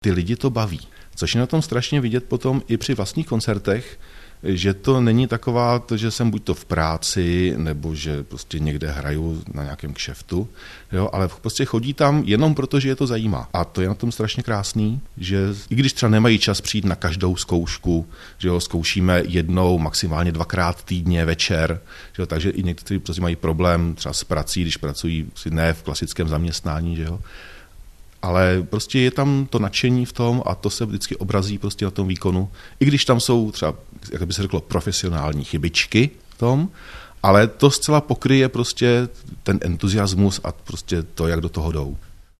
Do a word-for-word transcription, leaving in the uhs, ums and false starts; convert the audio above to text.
Ty lidi to baví, což je na tom strašně vidět potom i při vlastních koncertech, že to není taková, to, že jsem buď to v práci, nebo že prostě někde hraju na nějakém kšeftu, jo, ale prostě chodí tam jenom proto, že je to zajímá. A to je na tom strašně krásný, že i když třeba nemají čas přijít na každou zkoušku, že jo, zkoušíme jednou, maximálně dvakrát týdně večer, že jo, takže i někteří prostě mají problém třeba s prací, když pracují ne v klasickém zaměstnání, že jo. Ale prostě je tam to nadšení v tom a to se vždycky obrazí prostě na tom výkonu, i když tam jsou třeba, jak by se řeklo, profesionální chybičky v tom, ale to zcela pokryje prostě ten entuziasmus a prostě to, jak do toho jdou.